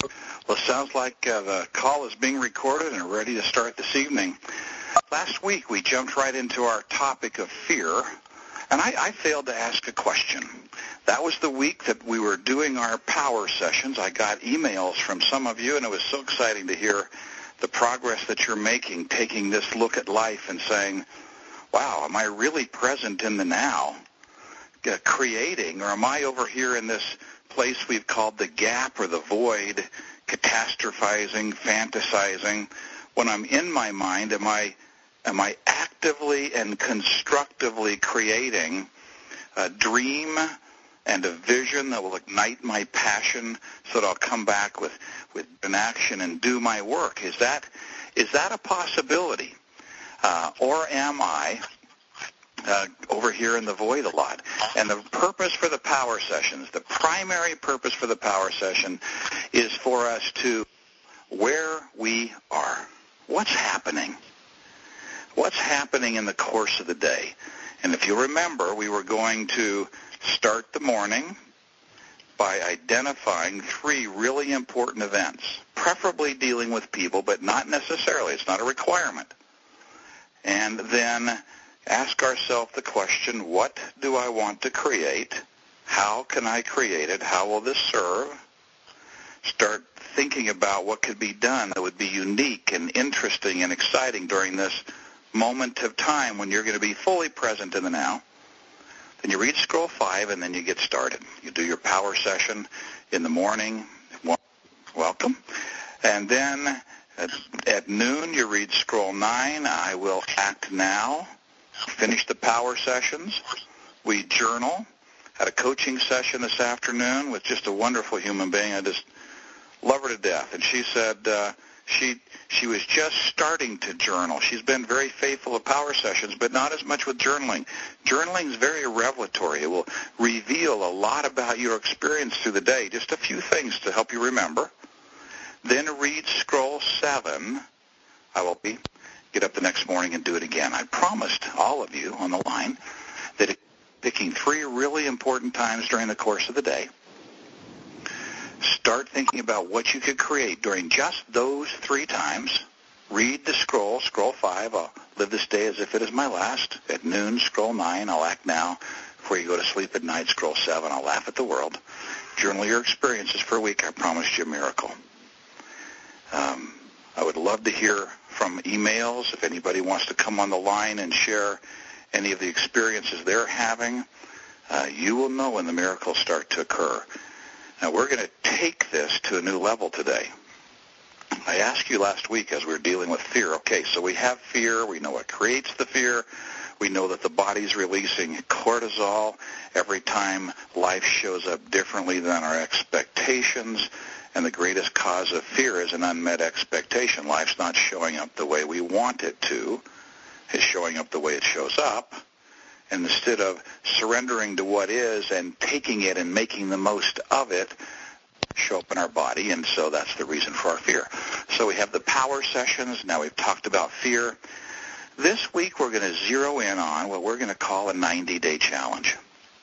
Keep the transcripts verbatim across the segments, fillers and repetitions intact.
Well, it sounds like uh, the call is being recorded and ready to start this evening. Last week, we jumped right into our topic of fear, and I, I failed to ask a question. That was the week that we were doing our power sessions. I got emails from some of you, and it was so exciting to hear the progress that you're making, taking this look at life and saying, wow, am I really present in the now, uh, creating, or am I over here in this place we've called the gap or the void, catastrophizing, fantasizing? When I'm in my mind, am I am I actively and constructively creating a dream and a vision that will ignite my passion so that I'll come back with, with an action and do my work? Is that is that a possibility? Uh, or am I uh, over here in the void a lot? And the purpose for the power sessions, the primary purpose for the power session is for us to where we are. What's happening? What's happening in the course of the day? And if you remember, we were going to start the morning by identifying three really important events, preferably dealing with people, but not necessarily. It's not a requirement. And then ask ourselves the question, what do I want to create? How can I create it? How will this serve? Start thinking about what could be done that would be unique and interesting and exciting during this moment of time when you're going to be fully present in the now. Then you read scroll five, and then you get started. You do your power session in the morning. Welcome. And then at, at noon, you read scroll nine, I will act now. Finish the power sessions. We journal. Had a coaching session this afternoon with just a wonderful human being. I just love her to death. And she said uh, she she was just starting to journal. She's been very faithful at power sessions, but not as much with journaling. Journaling is very revelatory. It will reveal a lot about your experience through the day, just a few things to help you remember. Then read scroll seven. I will be get up the next morning and do it again. I promised all of you on the line that it, picking three really important times during the course of the day, start thinking about what you could create during just those three times. Read the scroll, scroll five, I'll live this day as if it is my last. At noon, scroll nine, I'll act now. Before you go to sleep at night, scroll seven, I'll laugh at the world. Journal your experiences for a week. I promised you a miracle. Um, I would love to hear from emails if anybody wants to come on the line and share any of the experiences they're having. Uh, you will know when the miracles start to occur. Now, we're going to take this to a new level today. I asked you last week as we were dealing with fear, okay, so we have fear. We know what creates the fear. We know that the body's releasing cortisol every time life shows up differently than our expectations. And the greatest cause of fear is an unmet expectation. Life's not showing up the way we want it to. It's showing up the way it shows up. And instead of surrendering to what is and taking it and making the most of it, show up in our body, and so that's the reason for our fear. So we have the power sessions. Now we've talked about fear. This week we're going to zero in on what we're going to call a ninety-day challenge.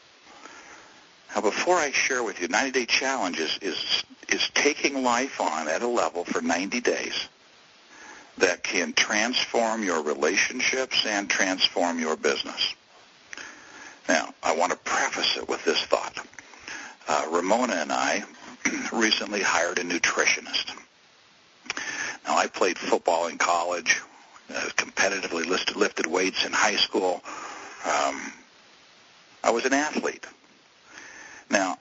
Now before I share with you, ninety-day challenge is, is, is taking life on at a level for ninety days that can transform your relationships and transform your business. Now, I want to preface it with this thought. Uh, Ramona and I recently hired a nutritionist. Now, I played football in college, uh, competitively listed, lifted weights in high school. Um, I was an athlete. Now,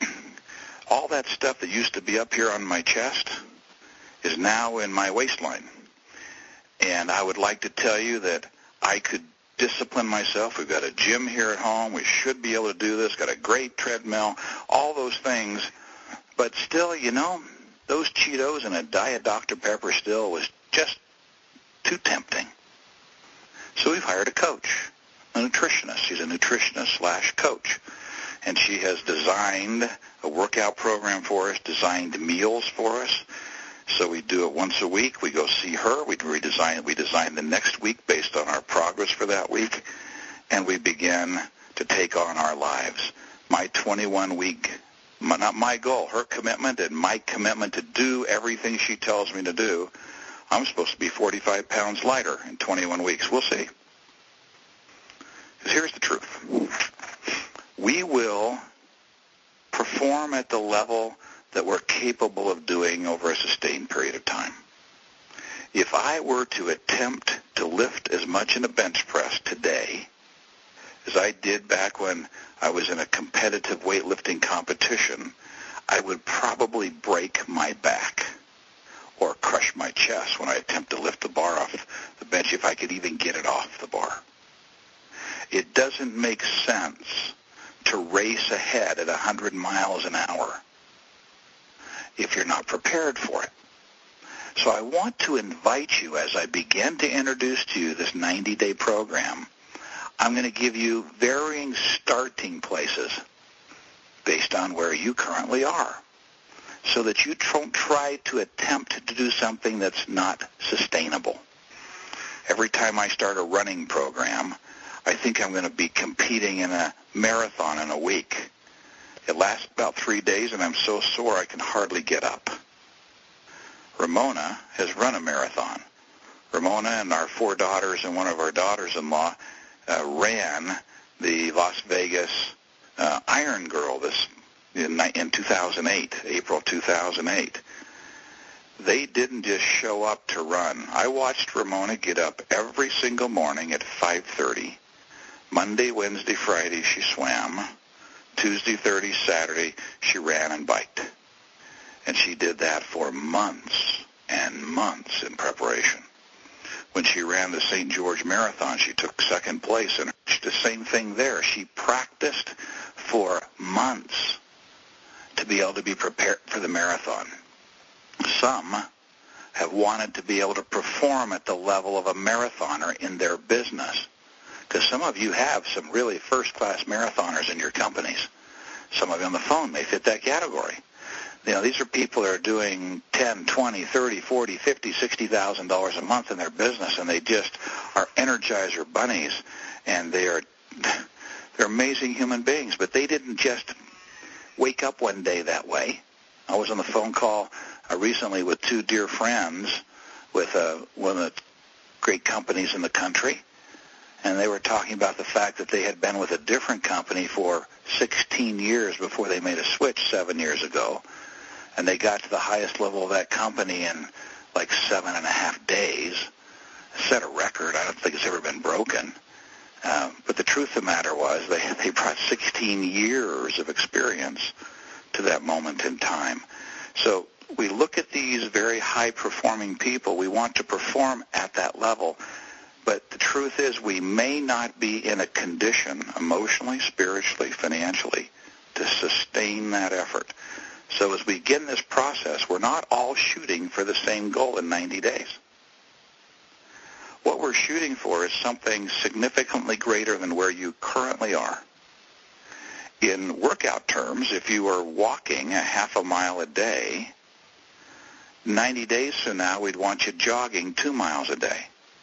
all that stuff that used to be up here on my chest is now in my waistline. And I would like to tell you that I could discipline myself. We've got a gym here at home. We should be able to do this. Got a great treadmill, all those things. But still, you know, those Cheetos and a Diet Doctor Pepper still was just too tempting. So we've hired a coach, a nutritionist. She's a nutritionist slash coach. And she has designed a workout program for us, designed meals for us. So we do it once a week. We go see her. We redesign. We design the next week based on our progress for that week, and we begin to take on our lives. My twenty-one week My, not my goal, her commitment and my commitment to do everything she tells me to do. I'm supposed to be forty-five pounds lighter in twenty-one weeks. We'll see. Because here's the truth. We will perform at the level that we're capable of doing over a sustained period of time. If I were to attempt to lift as much in a bench press today as I did back when I was in a competitive weightlifting competition, I would probably break my back or crush my chest when I attempt to lift the bar off the bench, if I could even get it off the bar. It doesn't make sense to race ahead at one hundred miles an hour if you're not prepared for it. So I want to invite you, as I begin to introduce to you this ninety-day program, I'm going to give you varying starting places based on where you currently are, so that you don't try to attempt to do something that's not sustainable. Every time I start a running program, I think I'm going to be competing in a marathon in a week. It lasts about three days, and I'm so sore I can hardly get up. Ramona has run a marathon. Ramona and our four daughters and one of our daughters-in-law uh, ran the Las Vegas uh, Iron Girl this in, in two thousand eight, April two thousand eight. They didn't just show up to run. I watched Ramona get up every single morning at five thirty. Monday, Wednesday, Friday, she swam. Tuesday, Thursday, Saturday, she ran and biked. And she did that for months and months in preparation. When she ran the Saint George Marathon, she took second place. And the same thing there. She practiced for months to be able to be prepared for the marathon. Some have wanted to be able to perform at the level of a marathoner in their business, because some of you have some really first-class marathoners in your companies. Some of you on the phone may fit that category. You know, these are people that are doing ten, twenty, thirty, forty, fifty, sixty thousand dollars a month in their business, and they just are Energizer bunnies, and they are they're amazing human beings. But they didn't just wake up one day that way. I was on the phone call uh, recently with two dear friends with uh, one of the great companies in the country, and they were talking about the fact that they had been with a different company for sixteen years before they made a switch seven years ago. And they got to the highest level of that company in like seven and a half days. Set a record. I don't think it's ever been broken. Um, but the truth of the matter was they, they brought sixteen years of experience to that moment in time. So we look at these very high-performing people. We want to perform at that level. But the truth is we may not be in a condition emotionally, spiritually, financially to sustain that effort. So as we begin this process, we're not all shooting for the same goal in ninety days. What we're shooting for is something significantly greater than where you currently are. In workout terms, if you are walking a half a mile a day, ninety days from now, we'd want you jogging two miles a day.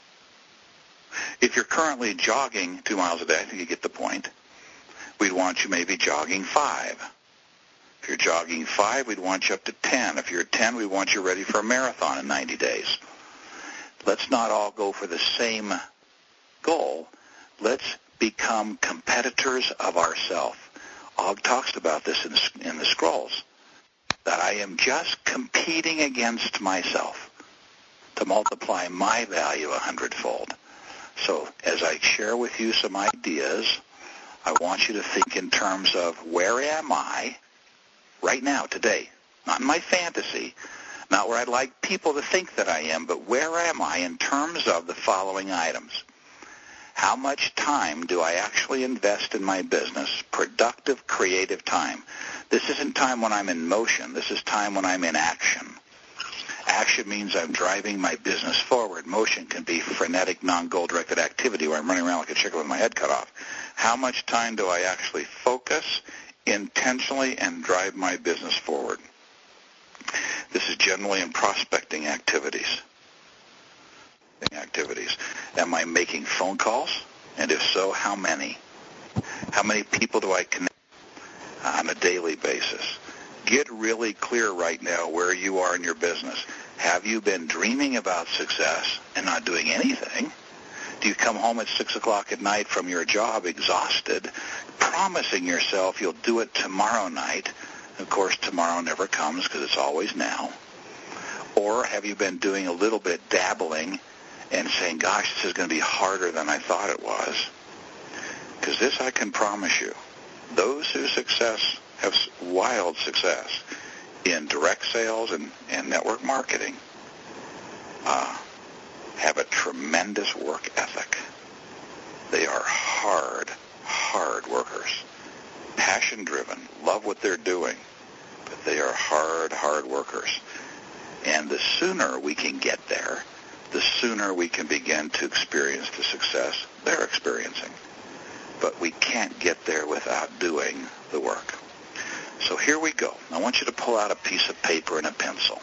If you're currently jogging two miles a day, I think you get the point, we'd want you maybe jogging five. If you're jogging five, we'd want you up to ten. If you're at ten, we want you ready for a marathon in ninety days. Let's not all go for the same goal. Let's become competitors of ourselves. Og talks about this in the, in the scrolls, that I am just competing against myself to multiply my value a hundredfold. So as I share with you some ideas, I want you to think in terms of where am I right now, today, not in my fantasy, not where I'd like people to think that I am, but where am I in terms of the following items? How much time do I actually invest in my business? Productive, creative time. This isn't time when I'm in motion. This is time when I'm in action. Action means I'm driving my business forward. Motion can be frenetic, non-goal-directed activity where I'm running around like a chicken with my head cut off. How much time do I actually focus intentionally and drive my business forward? This is generally in prospecting activities. Activities. Am I making phone calls? And if so, how many? How many people do I connect on a daily basis? Get really clear right now where you are in your business. Have you been dreaming about success and not doing anything? Do you come home at six o'clock at night from your job exhausted, promising yourself you'll do it tomorrow night? Of course, tomorrow never comes because it's always now. Or have you been doing a little bit dabbling and saying, gosh, this is going to be harder than I thought it was? Because this I can promise you, those who success have wild success in direct sales and, and network marketing uh, have a tremendous work ethic. They are hard, hard workers, passion-driven, love what they're doing, but they are hard, hard workers. And the sooner we can get there, the sooner we can begin to experience the success they're experiencing. But we can't get there without doing the work. So here we go. I want you to pull out a piece of paper and a pencil.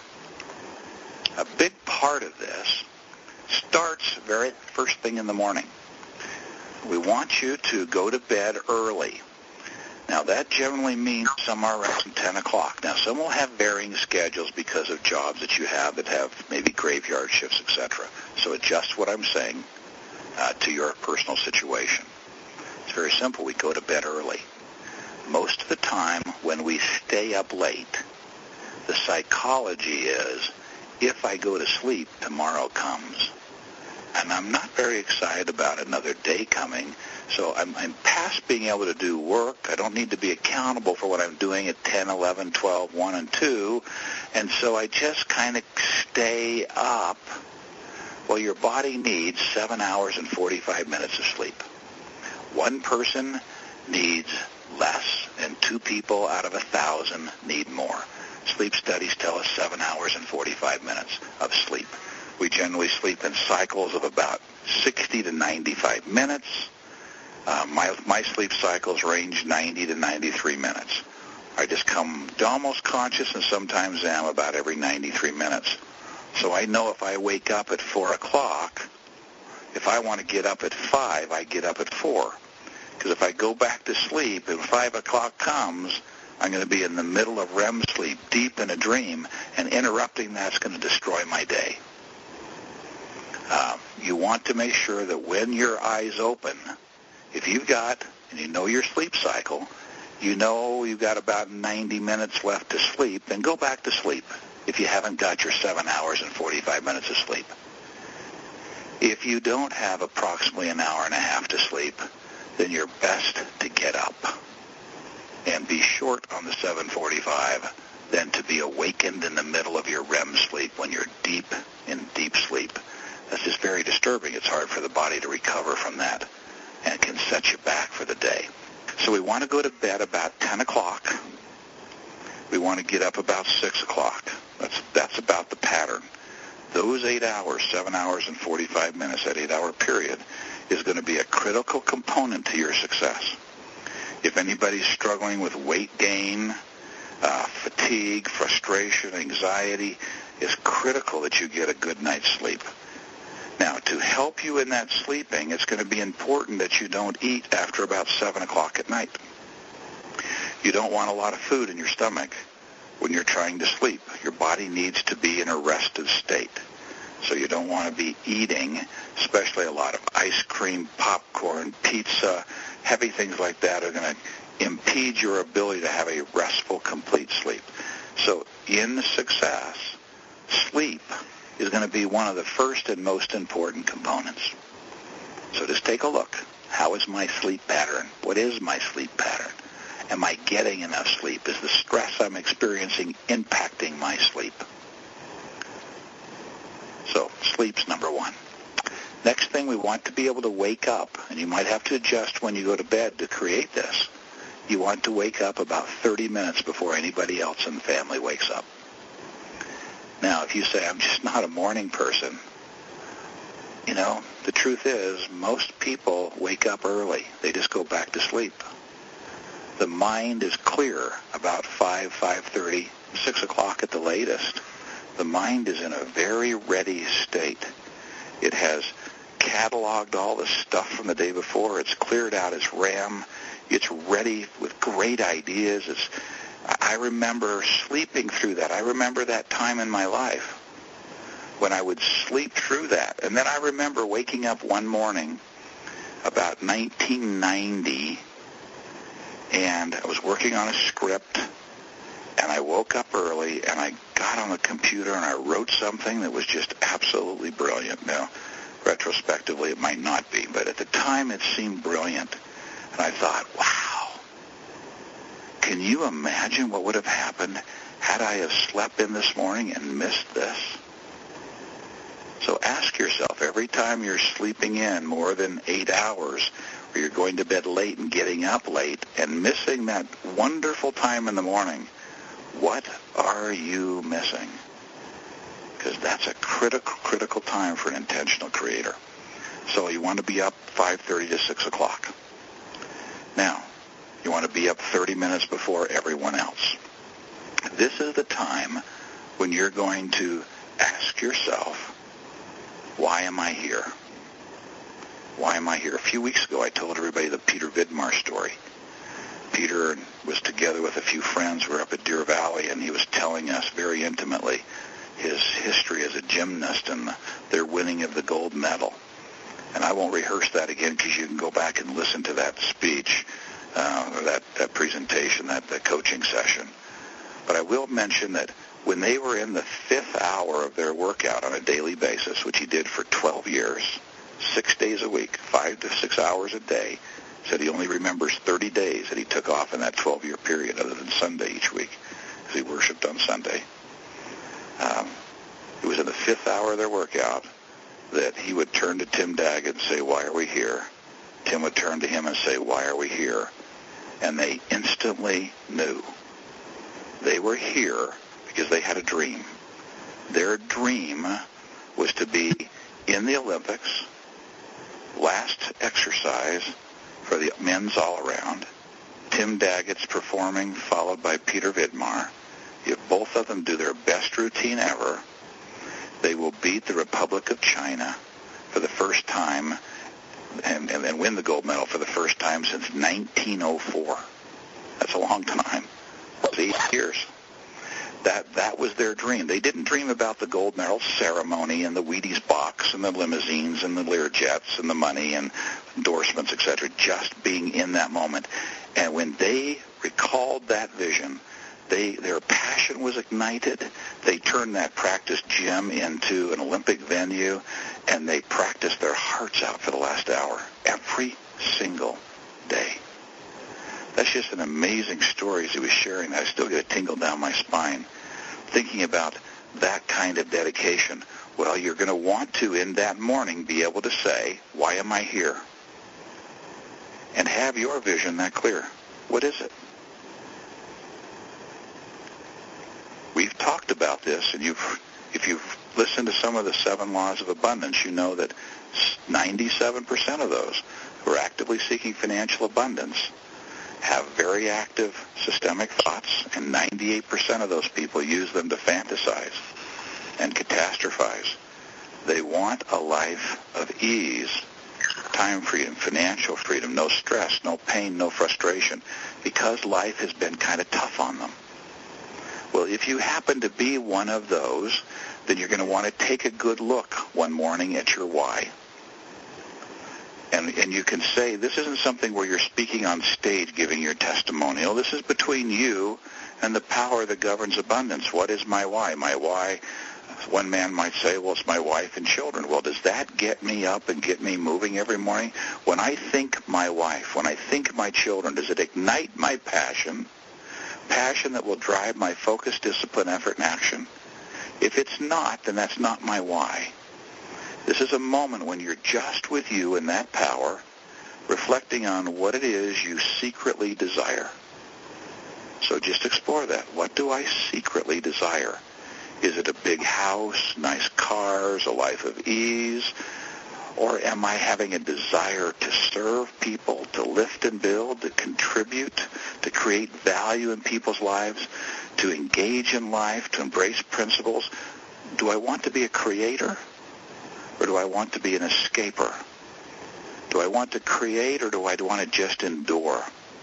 A big part of this starts very first thing in the morning. We want you to go to bed early. Now, that generally means somewhere around ten o'clock. Now, some will have varying schedules because of jobs that you have that have maybe graveyard shifts, et cetera. So adjust what I'm saying uh, to your personal situation. It's very simple. We go to bed early. Most of the time when we stay up late, the psychology is, if I go to sleep, tomorrow comes. And I'm not very excited about another day coming. So I'm, I'm past being able to do work. I don't need to be accountable for what I'm doing at ten, eleven, twelve, one, and two. And so I just kind of stay up. Well, your body needs seven hours and forty-five minutes of sleep. One person needs less, and two people out of a thousand need more. Sleep studies tell us seven hours and forty-five minutes of sleep. We generally sleep in cycles of about sixty to ninety-five minutes. Uh, my, my sleep cycles range ninety to ninety-three minutes. I just come almost conscious and sometimes am about every ninety-three minutes. So I know if I wake up at four o'clock, if I want to get up at five, I get up at four. Because if I go back to sleep and five o'clock comes, I'm going to be in the middle of R E M sleep, deep in a dream, and interrupting that's going to destroy my day. Uh, you want to make sure that when your eyes open, if you've got, and you know your sleep cycle, you know you've got about ninety minutes left to sleep, then go back to sleep if you haven't got your seven hours and forty-five minutes of sleep. If you don't have approximately an hour and a half to sleep, then you're best to get up and be short on the seven forty-five than to be awakened in the middle of your R E M sleep when you're deep in deep sleep. That's just very disturbing. It's hard for the body to recover from that and can set you back for the day. So we want to go to bed about ten o'clock. We want to get up about six o'clock. That's, that's about the pattern. Those eight hours, seven hours and forty-five minutes, that eight-hour period, is going to be a critical component to your success. If anybody's struggling with weight gain, uh, fatigue, frustration, anxiety, it's critical that you get a good night's sleep. Now, to help you in that sleeping, it's going to be important that you don't eat after about seven o'clock at night. You don't want a lot of food in your stomach when you're trying to sleep. Your body needs to be in a rested state. So you don't want to be eating, especially a lot of ice cream, popcorn, pizza, heavy things like that are going to impede your ability to have a restful, complete sleep. So in success, sleep is going to be one of the first and most important components. So just take a look. How is my sleep pattern? What is my sleep pattern? Am I getting enough sleep? Is the stress I'm experiencing impacting my sleep? So sleep's number one. Next thing, we want to be able to wake up, and you might have to adjust when you go to bed to create this. You want to wake up about thirty minutes before anybody else in the family wakes up. Now, if you say, I'm just not a morning person, you know, the truth is most people wake up early. They just go back to sleep. The mind is clear about five, five thirty, six o'clock at the latest. The mind is in a very ready state. It has cataloged all the stuff from the day before. It's cleared out its RAM. It's ready with great ideas. It's I remember sleeping through that. I remember that time in my life when I would sleep through that. And then I remember waking up one morning about nineteen ninety, and I was working on a script, and I woke up early, and I got on the computer, and I wrote something that was just absolutely brilliant. Now, retrospectively, it might not be, but at the time, it seemed brilliant. And I thought, wow, can you imagine what would have happened had I have slept in this morning and missed this? So ask yourself, every time you're sleeping in more than eight hours, or you're going to bed late and getting up late and missing that wonderful time in the morning, what are you missing? Because that's a critical, critical time for an intentional creator. So you want to be up five thirty to six o'clock. Now, you want to be up thirty minutes before everyone else. This is the time when you're going to ask yourself, why am I here? Why am I here? A few weeks ago, I told everybody the Peter Vidmar story. Peter was together with a few friends who were up at Deer Valley, and he was telling us very intimately his history as a gymnast and their winning of the gold medal. And I won't rehearse that again because you can go back and listen to that speech, uh, or that, that presentation, that, that coaching session. But I will mention that when they were in the fifth hour of their workout on a daily basis, which he did for twelve years, six days a week, five to six hours a day, said he only remembers thirty days that he took off in that twelve-year period other than Sunday each week because he worshiped on Sunday. Um, it was in the fifth hour of their workout that he would turn to Tim Daggett and say, why are we here? Tim would turn to him and say, why are we here? And they instantly knew. They were here because they had a dream. Their dream was to be in the Olympics, last exercise for the men's all-around. Tim Daggett's performing, followed by Peter Vidmar. If both of them do their best routine ever, they will beat the Republic of China for the first time and, and, and win the gold medal for the first time since nineteen oh four. That's a long time. That's eight years. That that was their dream. They didn't dream about the gold medal ceremony and the Wheaties box and the limousines and the Learjets and the money and endorsements, et cetera, just being in that moment. And when they recalled that vision, they their passion was ignited. They turned that practice gym into an Olympic venue, and they practiced their hearts out for the last hour every single day. That's just an amazing story as he was sharing that. I still get a tingle down my spine thinking about that kind of dedication. Well, you're going to want to, in that morning, be able to say, why am I here? And have your vision that clear. What is it? We've talked about this, and you've, if you've listened to some of the seven laws of abundance, you know that ninety-seven percent of those who are actively seeking financial abundance have very active systemic thoughts, and ninety-eight percent of those people use them to fantasize and catastrophize. They want a life of ease, time freedom, financial freedom, no stress, no pain, no frustration, because life has been kind of tough on them. Well, if you happen to be one of those, then you're going to want to take a good look one morning at your why. And, and you can say, this isn't something where you're speaking on stage giving your testimonial. This is between you and the power that governs abundance. What is my why? My why, one man might say, well, it's my wife and children. Well, does that get me up and get me moving every morning? When I think my wife, when I think my children, does it ignite my passion, passion that will drive my focus, discipline, effort, and action? If it's not, then that's not my why. This is a moment when you're just with you in that power, reflecting on what it is you secretly desire. So just explore that. What do I secretly desire? Is it a big house, nice cars, a life of ease? Or am I having a desire to serve people, to lift and build, to contribute, to create value in people's lives, to engage in life, to embrace principles? Do I want to be a creator? Or do I want to be an escaper? Do I want to create, or do I want to just endure?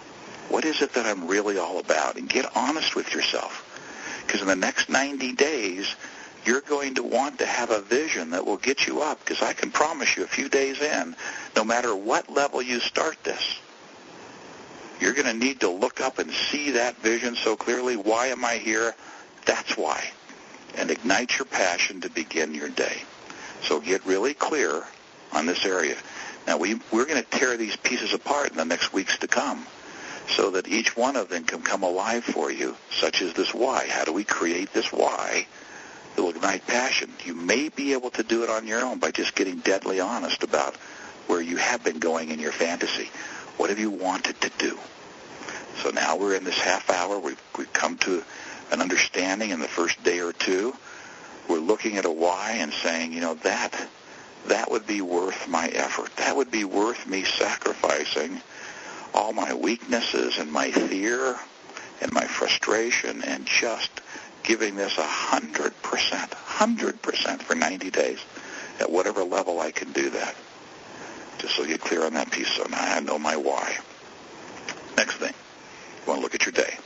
What is it that I'm really all about? And get honest with yourself. Because in the next ninety days, you're going to want to have a vision that will get you up. Because I can promise you a few days in, no matter what level you start this, you're going to need to look up and see that vision so clearly. Why am I here? That's why. And ignite your passion to begin your day. So get really clear on this area. Now, we, we're going to tear these pieces apart in the next weeks to come so that each one of them can come alive for you, such as this why. How do we create this why that will ignite passion? You may be able to do it on your own by just getting deadly honest about where you have been going in your fantasy. What have you wanted to do? So now we're in this half hour. We've, we've come to an understanding in the first day or two. We're looking at a why and saying, you know, that that would be worth my effort. That would be worth me sacrificing all my weaknesses and my fear and my frustration and just giving this a hundred percent, hundred percent for ninety days at whatever level I can do that. Just so you get clear on that piece. So now I know my why. Next thing, you want to look at your day.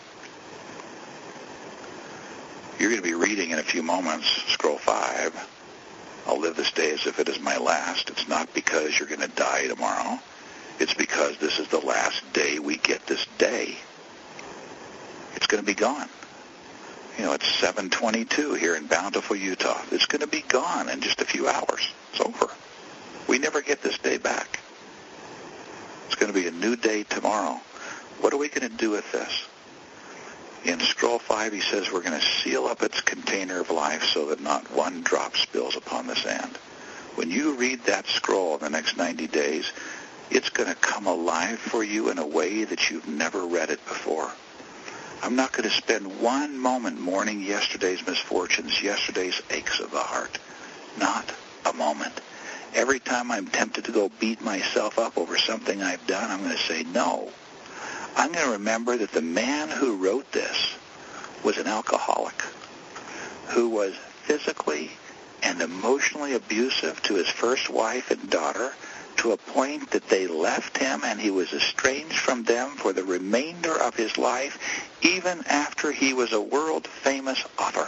You're going to be reading in a few moments, scroll five. I'll live this day as if it is my last. It's not because you're going to die tomorrow. It's because this is the last day we get this day. It's going to be gone. You know, it's seven twenty-two here in Bountiful, Utah. It's going to be gone in just a few hours. It's over. We never get this day back. It's going to be a new day tomorrow. What are we going to do with this? In scroll five, he says we're going to seal up its container of life so that not one drop spills upon the sand. When you read that scroll in the next ninety days, it's going to come alive for you in a way that you've never read it before. I'm not going to spend one moment mourning yesterday's misfortunes, yesterday's aches of the heart. Not a moment. Every time I'm tempted to go beat myself up over something I've done, I'm going to say no. I'm going to remember that the man who wrote this was an alcoholic who was physically and emotionally abusive to his first wife and daughter to a point that they left him and he was estranged from them for the remainder of his life, even after he was a world-famous author.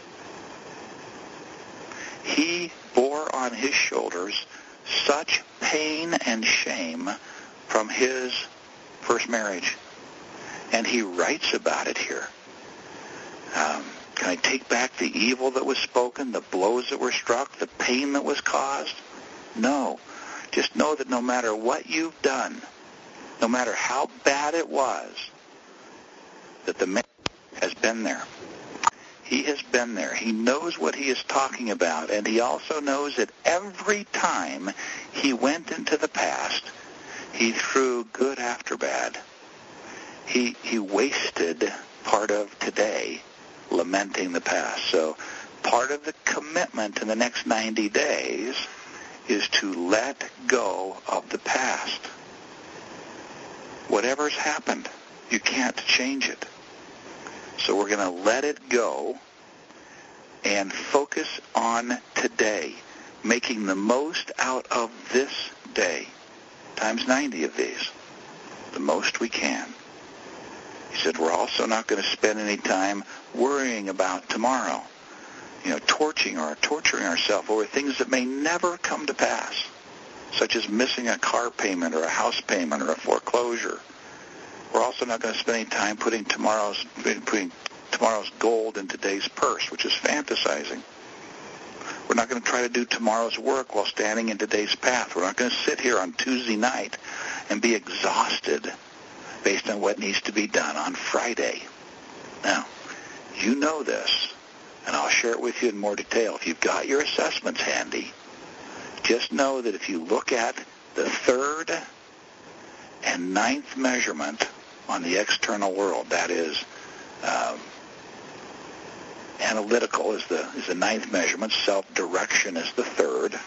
He bore on his shoulders such pain and shame from his first marriage. And he writes about it here. Um, can I take back the evil that was spoken, the blows that were struck, the pain that was caused? No. Just know that no matter what you've done, no matter how bad it was, that the man has been there. He has been there. He knows what he is talking about, and he also knows that every time he went into the past, he threw good after bad. He he wasted part of today lamenting the past. So part of the commitment in the next ninety days is to let go of the past. Whatever's happened, you can't change it. So we're going to let it go and focus on today, making the most out of this day, times ninety of these, the most we can. He said we're also not going to spend any time worrying about tomorrow, you know, torturing or torturing ourselves over things that may never come to pass, such as missing a car payment or a house payment or a foreclosure. We're also not going to spend any time putting tomorrow's putting tomorrow's gold in today's purse, which is fantasizing. We're not going to try to do tomorrow's work while standing in today's path. We're not going to sit here on Tuesday night and be exhausted based on what needs to be done on Friday. Now, you know this, and I'll share it with you in more detail. If you've got your assessments handy, just know that if you look at the third and ninth measurement on the external world, that is um, analytical is the is the ninth measurement, self-direction is the third.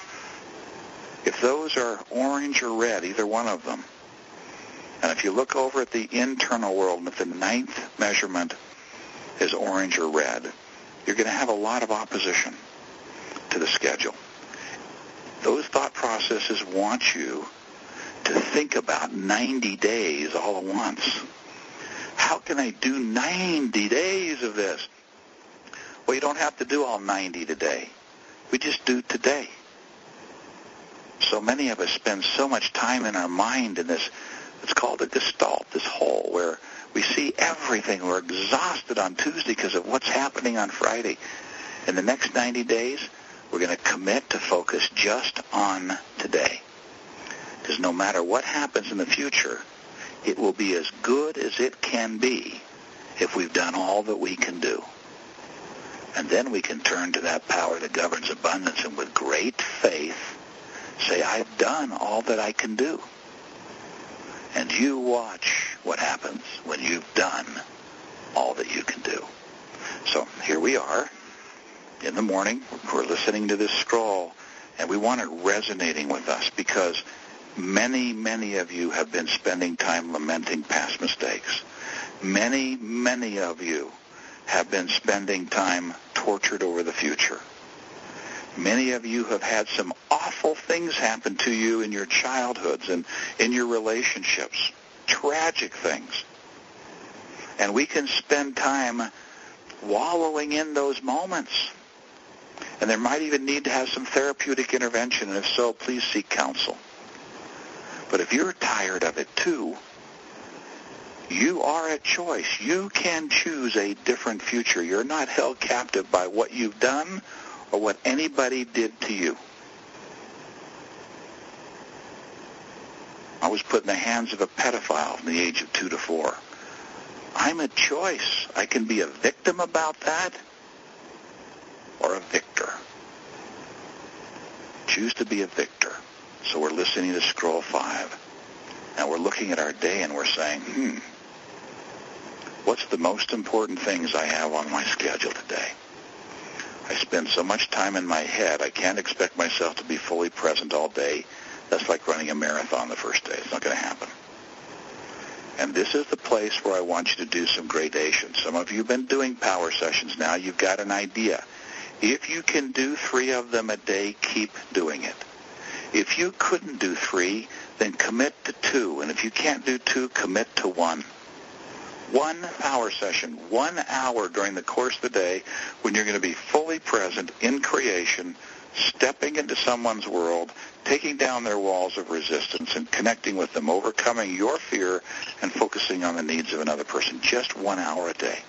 If those are orange or red, either one of them, and if you look over at the internal world, and if the ninth measurement is orange or red, you're going to have a lot of opposition to the schedule. Those thought processes want you to think about ninety days all at once. how can I do ninety days of this? Well, you don't have to do all ninety today. We just do today. So many of us spend so much time in our mind in this, it's called a gestalt, this hole where we see everything. We're exhausted on Tuesday because of what's happening on Friday. In the next ninety days, we're going to commit to focus just on today. Because no matter what happens in the future, it will be as good as it can be if we've done all that we can do. And then we can turn to that power that governs abundance and with great faith say, I've done all that I can do. And you watch what happens when you've done all that you can do. So here we are in the morning. We're listening to this scroll, and we want it resonating with us because many, many of you have been spending time lamenting past mistakes. Many, many of you have been spending time tortured over the future. Many of you have had some awful things happen to you in your childhoods and in your relationships, tragic things. And we can spend time wallowing in those moments. And there might even need to have some therapeutic intervention, and if so, please seek counsel. But if you're tired of it too, you are at choice. You can choose a different future. You're not held captive by what you've done or what anybody did to you. I was put in the hands of a pedophile from the age of two to four. I'm a choice. I can be a victim about that or a victor. Choose to be a victor. So we're listening to Scroll five, and we're looking at our day, and we're saying, hmm, what's the most important things I have on my schedule today? I spend so much time in my head, I can't expect myself to be fully present all day. That's like running a marathon the first day. It's not going to happen. And this is the place where I want you to do some gradation. Some of you have been doing power sessions now. You've got an idea. If you can do three of them a day, keep doing it. If you couldn't do three, then commit to two. And if you can't do two, commit to one. One power session, one hour during the course of the day when you're going to be fully present in creation, stepping into someone's world, taking down their walls of resistance and connecting with them, overcoming your fear and focusing on the needs of another person. Just one hour a day.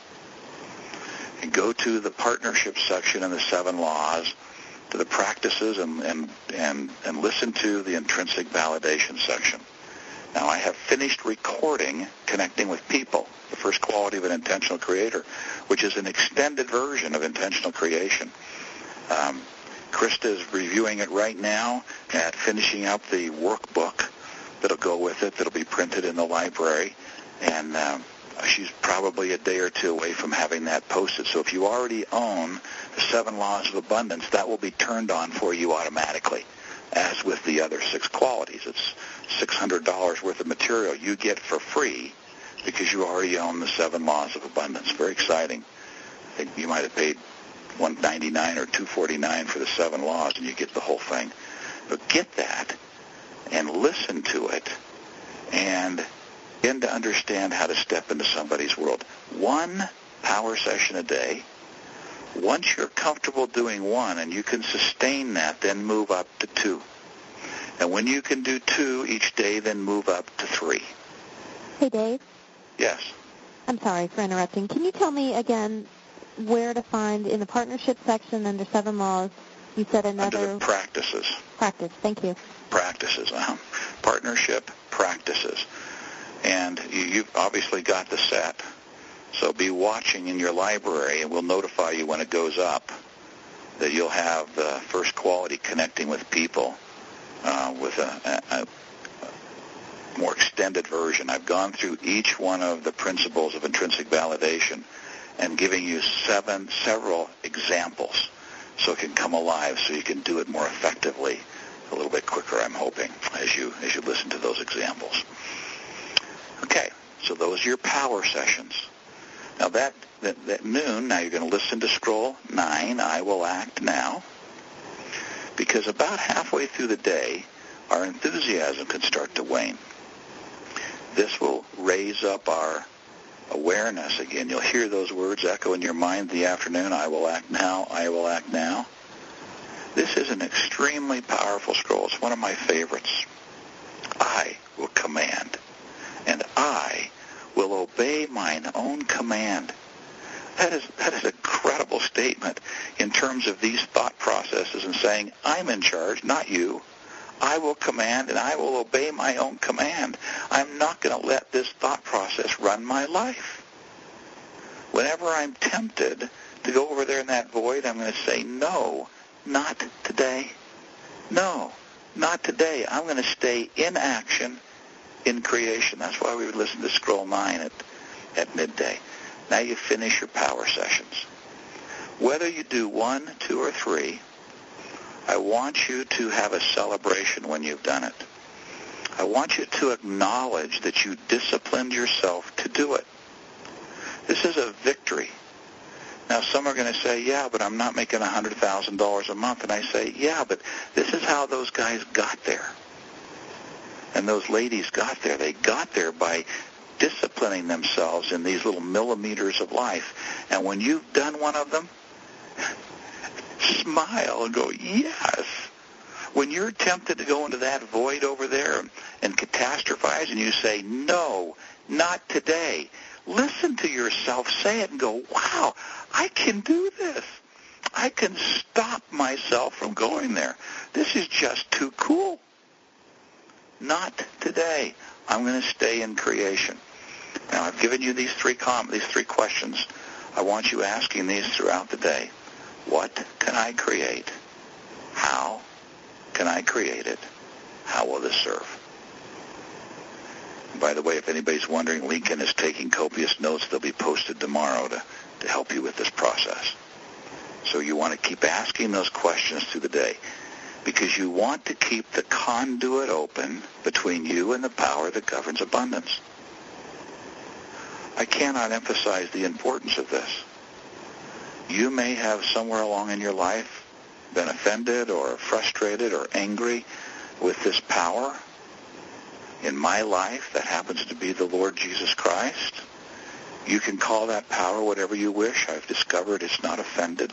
And go to the partnership section in the seven laws, to the practices, and, and, and, and listen to the intrinsic validation section. Now, I have finished recording Connecting with People, the first quality of an intentional creator, which is an extended version of intentional creation. Um, Krista is reviewing it right now and finishing up the workbook that'll go with it, that'll be printed in the library. And um, she's probably a day or two away from having that posted. So if you already own the seven laws of abundance, that will be turned on for you automatically, as with the other six qualities. It's six hundred dollars worth of material you get for free because you already own the seven laws of abundance. Very exciting. I think you might have paid one hundred ninety-nine dollars or two hundred forty-nine dollars for the seven laws, and you get the whole thing. But get that and listen to it and begin to understand how to step into somebody's world. One power session a day. Once you're comfortable doing one and you can sustain that, then move up to two. And when you can do two each day, then move up to three. Hey, Dave. Yes. I'm sorry for interrupting. Can you tell me again where to find, in the partnership section under seven laws, you said another... Under the practices. Practice. Thank you. Practices. Uh-huh. Partnership practices. And you, you've obviously got the set. So be watching in your library, and we'll notify you when it goes up that you'll have the first quality Connecting with People uh, with a, a, a more extended version. I've gone through each one of the principles of intrinsic validation and giving you seven, several examples so it can come alive, so you can do it more effectively, a little bit quicker, I'm hoping, as you as you listen to those examples. Okay, so those are your power sessions. Now that, that, that noon, now you're going to listen to Scroll nine, I Will Act Now, because about halfway through the day, our enthusiasm can start to wane. This will raise up our awareness. Again, you'll hear those words echo in your mind in the afternoon. I will act now. I will act now. This is an extremely powerful scroll. It's one of my favorites. I will command, and I will obey mine own command. That is, that is a credible statement in terms of these thought processes and saying, I'm in charge, not you. I will command, and I will obey my own command. I'm not going to let this thought process run my life. Whenever I'm tempted to go over there in that void, I'm going to say, no, not today. No, not today. I'm going to stay in action in creation. That's why we would listen to Scroll nine at, at midday. Now you finish your power sessions. Whether you do one, two, or three, I want you to have a celebration when you've done it. I want you to acknowledge that you disciplined yourself to do it. This is a victory. Now, some are going to say, yeah, but I'm not making one hundred thousand dollars a month. And I say, yeah, but this is how those guys got there. And those ladies got there. They got there by disciplining themselves in these little millimeters of life. And when you've done one of them, smile and go, yes. When you're tempted to go into that void over there and catastrophize and you say, no, not today, listen to yourself say it and go, wow, I can do this. I can stop myself from going there. This is just too cool. Not today. I'm going to stay in creation. Now, I've given you these three com- these three questions. I want you asking these throughout the day. What can I create? How can I create it? How will this serve? And by the way, if anybody's wondering, Lincoln is taking copious notes. They'll be posted tomorrow to, to help you with this process. So you want to keep asking those questions through the day because you want to keep the conduit open between you and the power that governs abundance. I cannot emphasize the importance of this. You may have somewhere along in your life been offended or frustrated or angry with this power. In my life, that happens to be the Lord Jesus Christ. You can call that power whatever you wish. I've discovered it's not offended.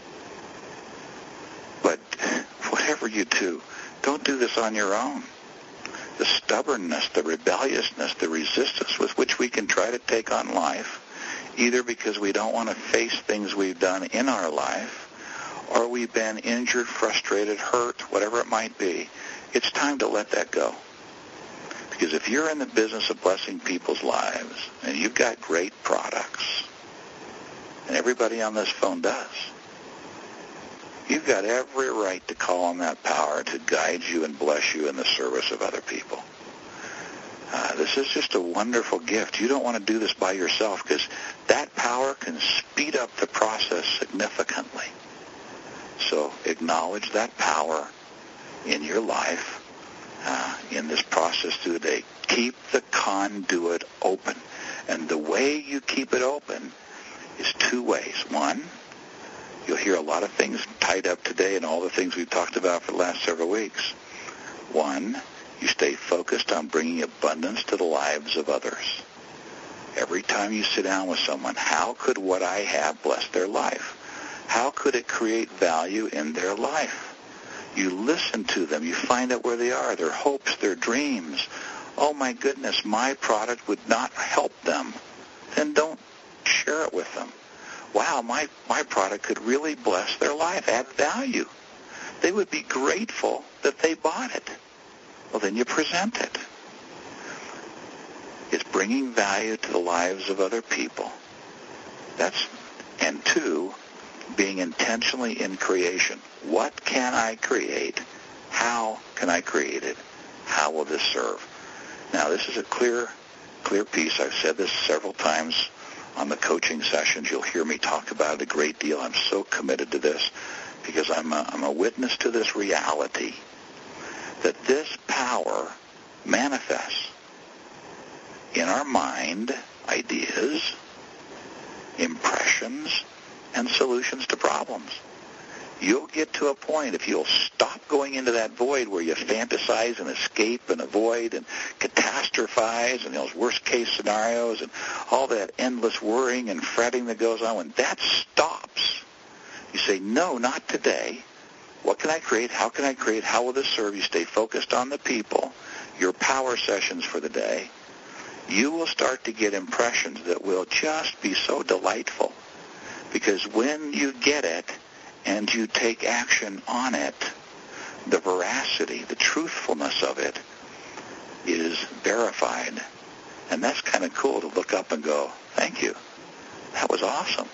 But whatever you do, don't do this on your own. The stubbornness, the rebelliousness, the resistance with which we can try to take on life, either because we don't want to face things we've done in our life, or we've been injured, frustrated, hurt, whatever it might be, it's time to let that go. Because if you're in the business of blessing people's lives, and you've got great products, and everybody on this phone does, you've got every right to call on that power to guide you and bless you in the service of other people. Uh, this is just a wonderful gift. You don't want to do this by yourself because that power can speed up the process significantly. So acknowledge that power in your life uh, in this process through the day. Keep the conduit open. And the way you keep it open is two ways. One, you'll hear a lot of things tied up today and all the things we've talked about for the last several weeks. One, you stay focused on bringing abundance to the lives of others. Every time you sit down with someone, how could what I have bless their life? How could it create value in their life? You listen to them. You find out where they are, their hopes, their dreams. Oh, my goodness, my product would not help them. Then don't share it with them. Wow, my, my product could really bless their life, add value. They would be grateful that they bought it. Well, then you present it. It's bringing value to the lives of other people. That's, and two, being intentionally in creation. What can I create? How can I create it? How will this serve? Now, this is a clear, clear piece. I've said this several times on the coaching sessions. You'll hear me talk about it a great deal. I'm so committed to this because I'm a, I'm a witness to this reality that this power manifests in our mind, ideas, impressions, and solutions to problems. You'll get to a point, if you'll stop going into that void where you fantasize and escape and avoid and catastrophize and those worst-case scenarios and all that endless worrying and fretting that goes on. When that stops, you say, no, not today. What can I create? How can I create? How will this serve? You stay focused on the people, your power sessions for the day. You will start to get impressions that will just be so delightful, because when you get it and you take action on it, the veracity, the truthfulness of it is verified. And that's kind of cool to look up and go, thank you. That was awesome.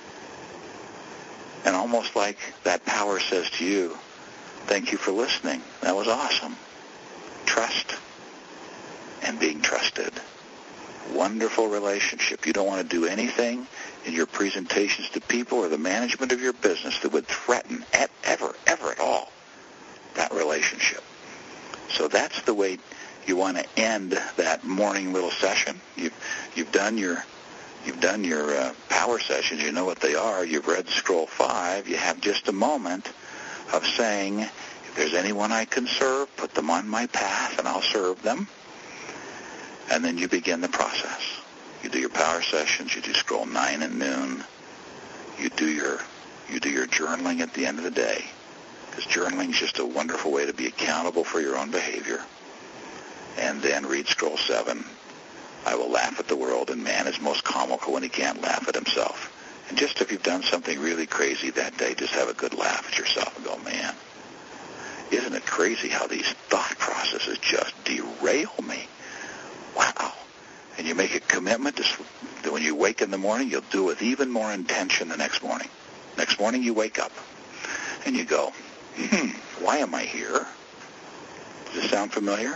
And almost like that power says to you, thank you for listening. That was awesome. Trust and being trusted. Wonderful relationship. You don't want to do anything in your presentations to people or the management of your business that would threaten at ever, ever at all that relationship. So that's the way you want to end that morning little session. You've, you've done your you've done your uh, power sessions. You know what they are. You've read scroll five. You have just a moment of saying, if there's anyone I can serve, put them on my path and I'll serve them. And then you begin the process. You do your power sessions. You do scroll nine and noon. You do your you do your journaling at the end of the day, because journaling is just a wonderful way to be accountable for your own behavior. And then read scroll seven. I will laugh at the world, and man is most comical when he can't laugh at himself. And just if you've done something really crazy that day, just have a good laugh at yourself and go, man, isn't it crazy how these thought processes just derail me? Wow. And you make a commitment to, that when you wake in the morning, you'll do it with even more intention the next morning. Next morning you wake up and you go, hmm, why am I here? Does this sound familiar?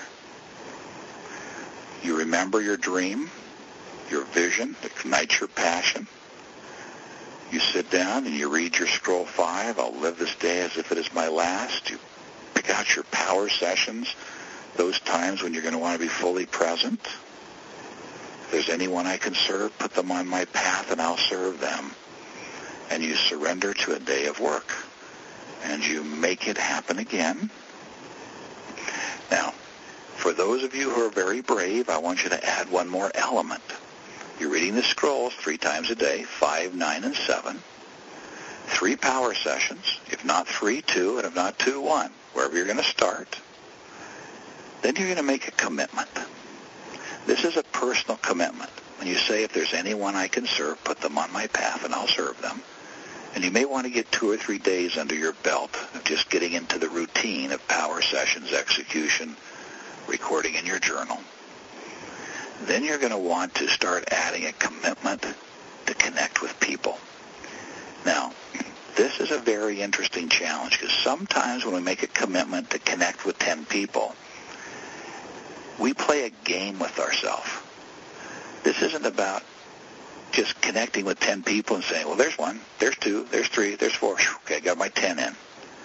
You remember your dream, your vision, ignites your passion. You sit down and you read your scroll five, I'll live this day as if it is my last. You pick out your power sessions, those times when you're going to want to be fully present. If there's anyone I can serve, put them on my path and I'll serve them. And you surrender to a day of work. And you make it happen again. Now, for those of you who are very brave, I want you to add one more element. You're reading the scrolls three times a day, five, nine, and seven. Three power sessions. If not three, two, and if not two, one. Wherever you're going to start. Then you're going to make a commitment. This is a personal commitment. When you say, if there's anyone I can serve, put them on my path and I'll serve them. And you may want to get two or three days under your belt of just getting into the routine of power sessions, execution, recording in your journal. Then you're going to want to start adding a commitment to connect with people. Now, this is a very interesting challenge, because sometimes when we make a commitment to connect with ten people, we play a game with ourselves. This isn't about just connecting with ten people and saying, well, there's one, there's two, there's three, there's four. Okay, I got my ten in.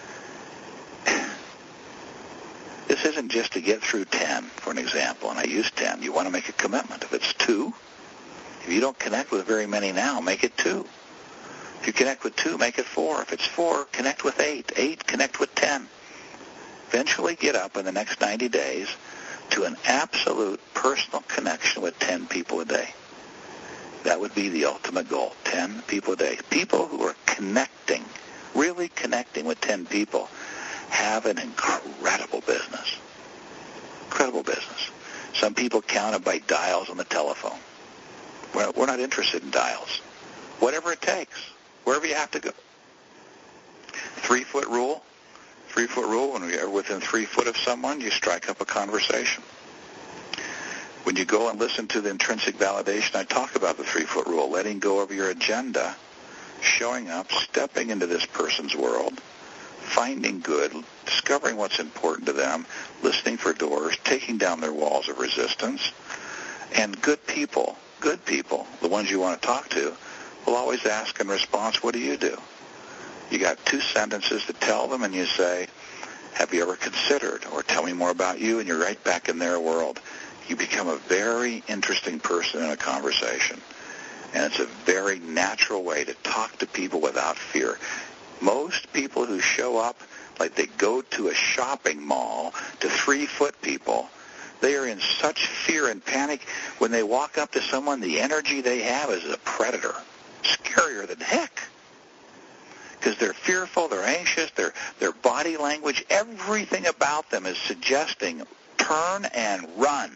This isn't just to get through ten, for an example, and I use ten. You want to make a commitment. If it's two, if you don't connect with very many now, make it two. If you connect with two, make it four. If it's four, connect with eight. Eight, connect with ten. Eventually get up in the next ninety days to an absolute personal connection with ten people a day. That would be the ultimate goal, ten people a day. People who are connecting, really connecting with ten people, have an incredible business. Incredible business. Some people count it by dials on the telephone. We're, we're not interested in dials. Whatever it takes, wherever you have to go. Three-foot rule. Three-foot rule, when we are within three foot of someone, you strike up a conversation. When you go and listen to the intrinsic validation, I talk about the three-foot rule, letting go of your agenda, showing up, stepping into this person's world, finding good, discovering what's important to them, listening for doors, taking down their walls of resistance. And good people, good people, the ones you want to talk to, will always ask in response, what do you do? You got two sentences to tell them, and you say, have you ever considered, or tell me more about you, and you're right back in their world. You become a very interesting person in a conversation. And it's a very natural way to talk to people without fear. Most people who show up like they go to a shopping mall to three-foot people, they are in such fear and panic. When they walk up to someone, the energy they have is a predator, scarier than heck. Because they're fearful, they're anxious, their their body language, everything about them is suggesting turn and run.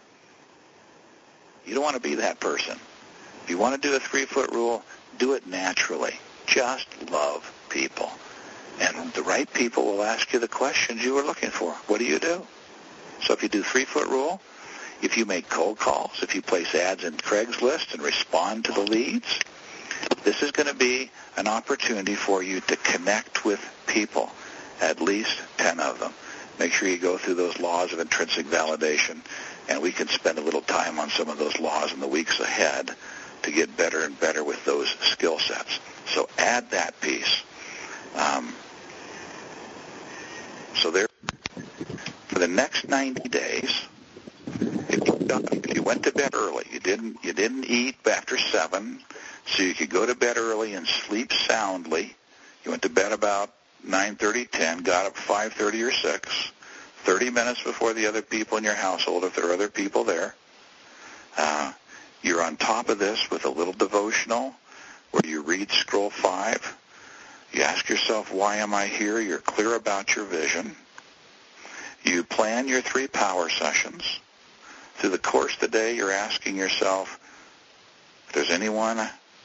You don't want to be that person. If you want to do a three-foot rule, do it naturally. Just love people. And the right people will ask you the questions you were looking for. What do you do? So if you do three-foot rule, if you make cold calls, if you place ads in Craigslist and respond to the leads, this is going to be an opportunity for you to connect with people, at least ten of them. Make sure you go through those laws of intrinsic validation, and we can spend a little time on some of those laws in the weeks ahead to get better and better with those skill sets. So add that piece. Um, so there, for the next ninety days, if you, if you went to bed early, you didn't you didn't eat after seven, so you could go to bed early and sleep soundly. You went to bed about nine thirty, ten, got up five thirty or six, thirty minutes before the other people in your household, if there are other people there. Uh, you're on top of this with a little devotional where you read Scroll five. You ask yourself, why am I here? You're clear about your vision. You plan your three power sessions. Through the course of the day, you're asking yourself, if there's anyone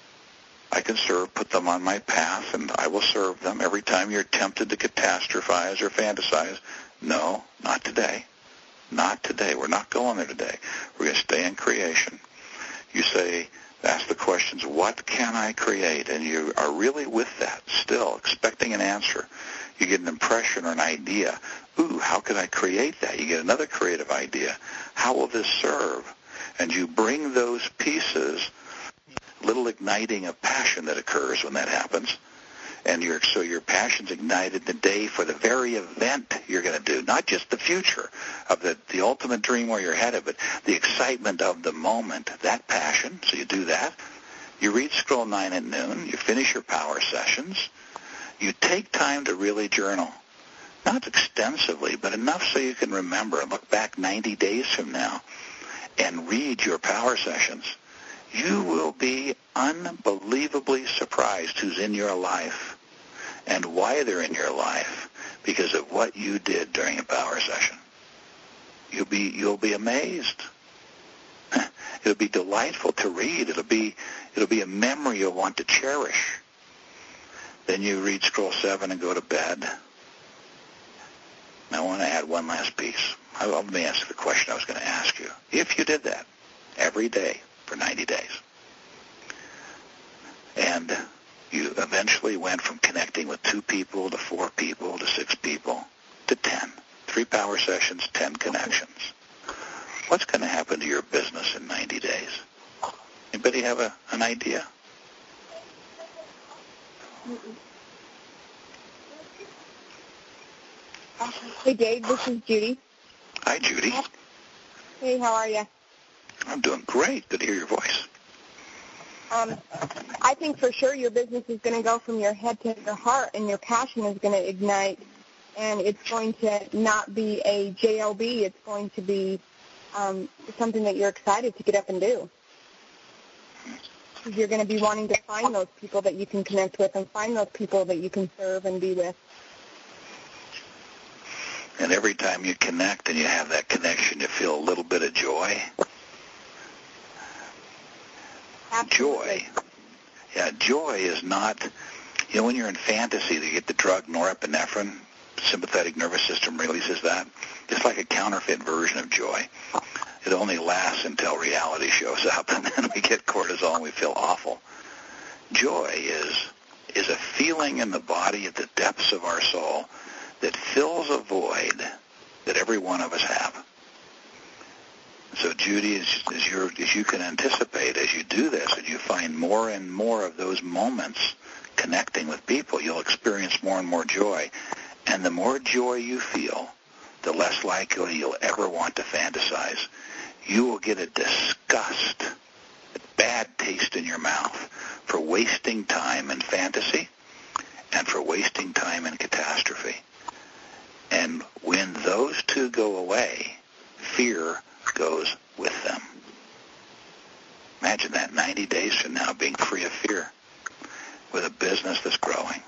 I can serve, put them on my path, and I will serve them. Every time you're tempted to catastrophize or fantasize, no, not today. Not today. We're not going there today. We're going to stay in creation. You say, ask the questions, what can I create? And you are really with that still, expecting an answer. You get an impression or an idea. Ooh, how can I create that? You get another creative idea. How will this serve? And you bring those pieces, little igniting of passion that occurs when that happens. And you're, so your passion's ignited the day for the very event you're going to do, not just the future of the, the ultimate dream where you're headed, but the excitement of the moment, that passion. So you do that. You read Scroll nine at noon. You finish your power sessions. You take time to really journal. Not extensively, but enough so you can remember and look back ninety days from now and read your power sessions. You will be unbelievably surprised who's in your life and why they're in your life because of what you did during a power session. You'll be you'll be amazed. It'll be delightful to read. It'll be it'll be a memory you'll want to cherish. Then you read Scroll seven and go to bed. I want to add one last piece. Let me answer the question I was going to ask you. If you did that every day for ninety days, and you eventually went from connecting with two people to four people to six people to ten, three power sessions, ten connections, what's going to happen to your business in ninety days? Anybody have a, an idea? Mm-mm. Hey, Dave, this is Judy. Hi, Judy. Hey, how are you? I'm doing great. Good to hear your voice. Um, I think for sure your business is going to go from your head to your heart, and your passion is going to ignite, and it's going to not be a job. It's going to be um, something that you're excited to get up and do. You're going to be wanting to find those people that you can connect with and find those people that you can serve and be with. And every time you connect and you have that connection, you feel a little bit of joy. Absolutely. Joy. Yeah, joy is not, you know, when you're in fantasy, you get the drug norepinephrine, sympathetic nervous system releases that. It's like a counterfeit version of joy. It only lasts until reality shows up, and then we get cortisol and we feel awful. Joy is is a feeling in the body at the depths of our soul that fills a void that every one of us have. So, Judy, as, as, you're, as you can anticipate, as you do this and you find more and more of those moments connecting with people, you'll experience more and more joy. And the more joy you feel, the less likely you'll ever want to fantasize. You will get a disgust, a bad taste in your mouth for wasting time in fantasy and for wasting time in catastrophe. And when those two go away, fear goes with them. Imagine that, ninety days from now, being free of fear with a business that's growing.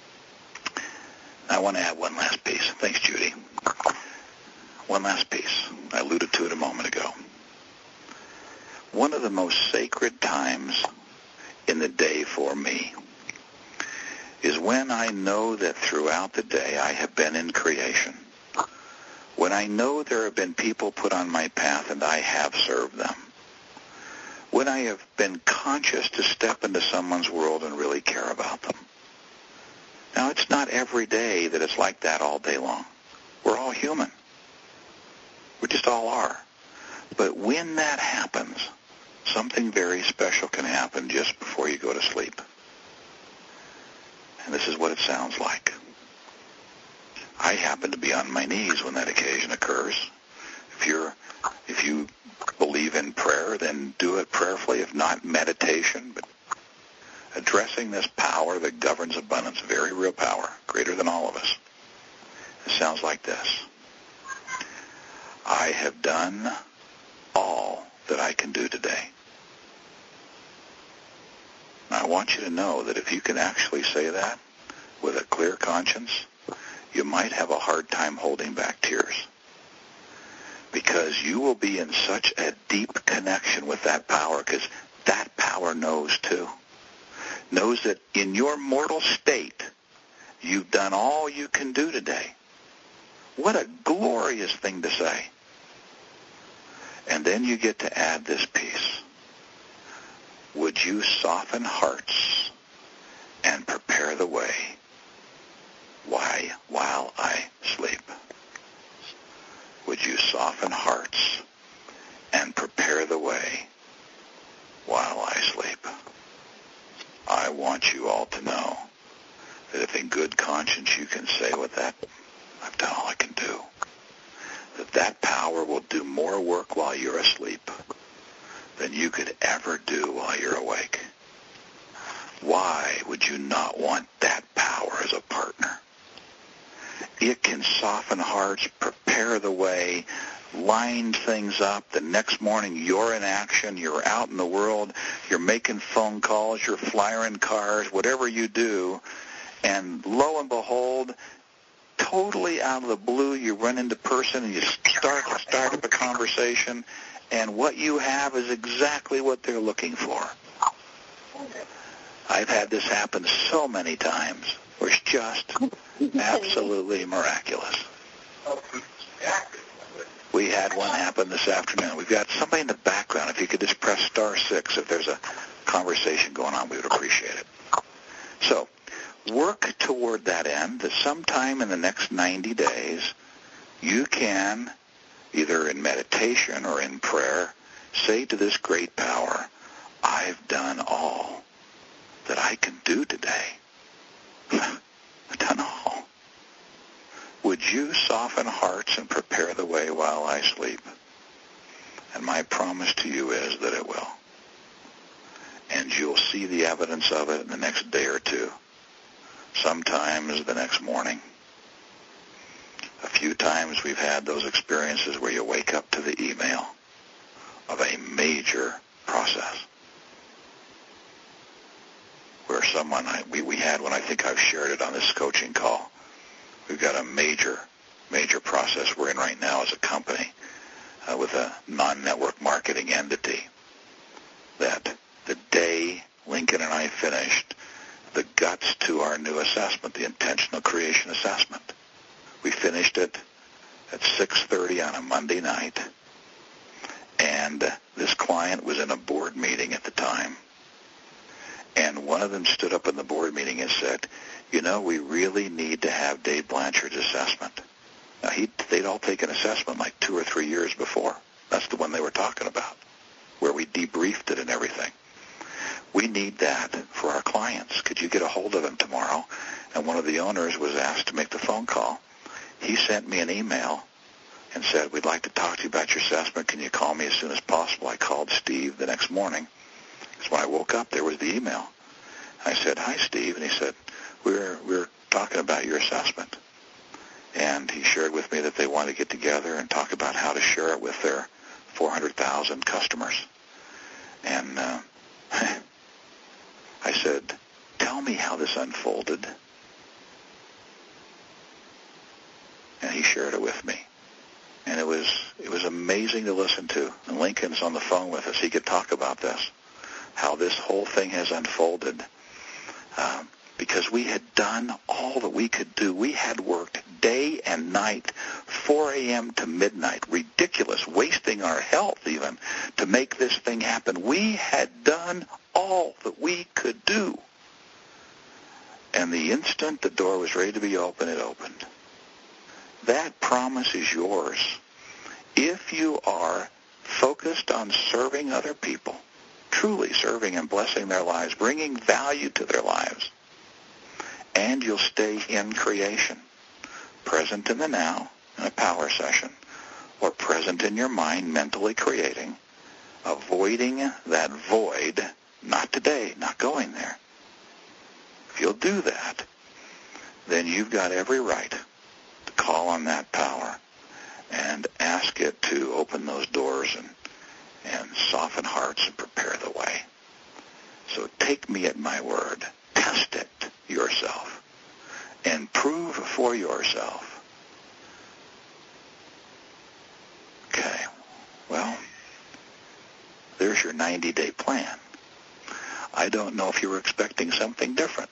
I want to add one last piece. Thanks, Judy. One last piece. I alluded to it a moment ago. One of the most sacred times in the day for me is when I know that throughout the day I have been in creation. When I know there have been people put on my path and I have served them. When I have been conscious to step into someone's world and really care about them. Now, it's not every day that it's like that all day long. We're all human. We just all are. But when that happens, something very special can happen just before you go to sleep. And this is what it sounds like. I happen to be on my knees when that occasion occurs. If you're, if you believe in prayer, then do it prayerfully. If not, meditation. But addressing this power that governs abundance, very real power, greater than all of us. It sounds like this. I have done all that I can do today. Now, I want you to know that if you can actually say that with a clear conscience, you might have a hard time holding back tears. Because you will be in such a deep connection with that power, because that power knows too. Knows that in your mortal state, you've done all you can do today. What a glorious thing to say. And then you get to add this piece. Would you soften hearts and prepare the way why, while I sleep? Would you soften hearts and prepare the way while I sleep? I want you all to know that if in good conscience you can say with that, I've done all I can do, that that power will do more work while you're asleep than you could ever do while you're awake. Why would you not want that power as a partner? It can soften hearts, prepare the way, line things up. The next morning you're in action, you're out in the world, you're making phone calls, you're flying cars, whatever you do, and lo and behold, totally out of the blue, you run into person and you start start up a conversation, and what you have is exactly what they're looking for. I've had this happen so many times, where it's just absolutely miraculous. We had one happen this afternoon. We've got somebody in the background. If you could just press star six if there's a conversation going on, we would appreciate it. So work toward that end, that sometime in the next ninety days, you can, either in meditation or in prayer, say to this great power, I've done all that I can do today. I've done all. Would you soften hearts and prepare the way while I sleep? And my promise to you is that it will. And you'll see the evidence of it in the next day or two. Sometimes the next morning. A few times we've had those experiences where you wake up to the email of a major process. Where someone, I, we, we had one, I think I've shared it on this coaching call. We've got a major, major process we're in right now as a company uh, with a non-network marketing entity that the day Lincoln and I finished the guts to our new assessment, the intentional creation assessment. We finished it at six thirty on a Monday night, and this client was in a board meeting at the time. And one of them stood up in the board meeting and said, you know, we really need to have Dave Blanchard's assessment. Now, he, they'd all taken an assessment like two or three years before. That's the one they were talking about, where we debriefed it and everything. We need that for our clients. Could you get a hold of him tomorrow? And one of the owners was asked to make the phone call. He sent me an email and said, we'd like to talk to you about your assessment. Can you call me as soon as possible? I called Steve the next morning. Because when I woke up, there was the email. I said, hi, Steve. And he said, we were, we were talking about your assessment. And he shared with me that they want to get together and talk about how to share it with their four hundred thousand customers. And uh, I said, tell me how this unfolded. And he shared it with me. And it was it was amazing to listen to. And Lincoln's on the phone with us. He could talk about this, how this whole thing has unfolded. Um, because we had done all that we could do. We had worked day and night, four a.m. to midnight, ridiculous, wasting our health even to make this thing happen. We had done all that we could do. And the instant the door was ready to be opened, it opened. That promise is yours. If you are focused on serving other people, truly serving and blessing their lives, bringing value to their lives, and you'll stay in creation, present in the now in a power session, or present in your mind mentally creating, avoiding that void, not today, not going there. If you'll do that, then you've got every right to call on that power and ask it to open those doors and, and soften hearts and prepare the way. So take me at my word. Test it yourself and prove for yourself. Okay, well, there's your ninety-day plan. I don't know if you were expecting something different.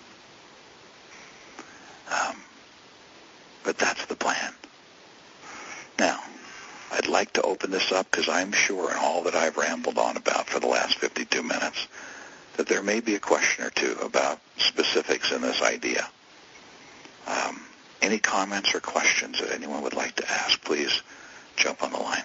Um, but that's the plan. Now, I'd like to open this up because I'm sure in all that I've rambled on about for the last fifty-two minutes that there may be a question or two about specifics in this idea. Um, any comments or questions that anyone would like to ask, please jump on the line.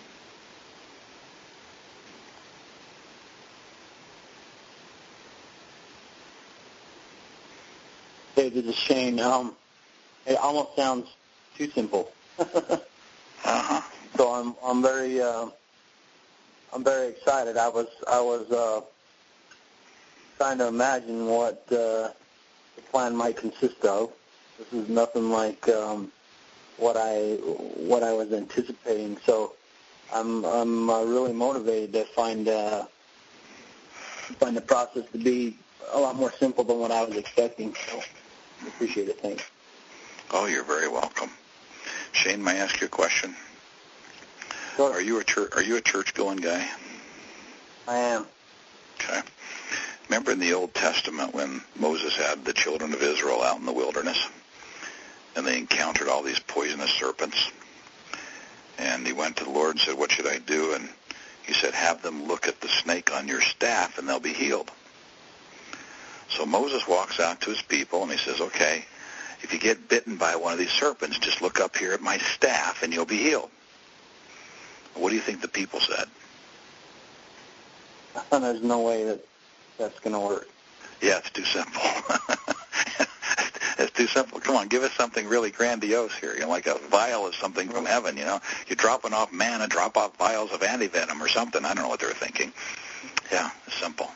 Hey, this is Shane. Um, it almost sounds too simple. uh-huh. So I'm I'm very uh, I'm very excited. I was I was uh, trying to imagine what uh, the plan might consist of. This is nothing like um, what I what I was anticipating. So I'm I'm uh, really motivated to find uh, find the process to be a lot more simple than what I was expecting. So I appreciate it. Thanks. Oh, you're very welcome. Shane, may I ask you a question? Sure. Are you a church, are you a church-going guy? I am. Okay. Remember in the Old Testament when Moses had the children of Israel out in the wilderness, and they encountered all these poisonous serpents, and he went to the Lord and said, what should I do? And he said, have them look at the snake on your staff, and they'll be healed. So Moses walks out to his people, and he says, okay, if you get bitten by one of these serpents, just look up here at my staff, and you'll be healed. What do you think the people said? There's no way that that's going to work. Yeah, it's too simple. It's too simple. Come on, give us something really grandiose here. You know, like a vial of something from heaven, you know. You're dropping off manna, drop off vials of antivenom or something. I don't know what they were thinking. Yeah, it's simple.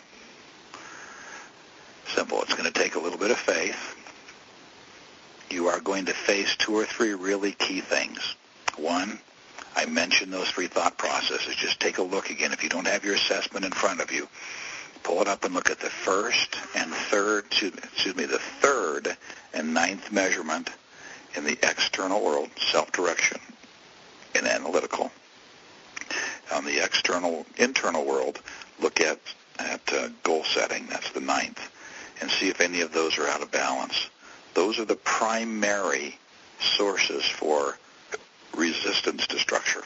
Simple. It's going to take a little bit of faith. You are going to face two or three really key things. One, I mentioned those three thought processes. Just take a look again. If you don't have your assessment in front of you, pull it up and look at the first and third, excuse me, the third and ninth measurement in the external world, self-direction and analytical. On the external, internal world, look at, at uh, goal setting, that's the ninth, and see if any of those are out of balance. Those are the primary sources for resistance to structure.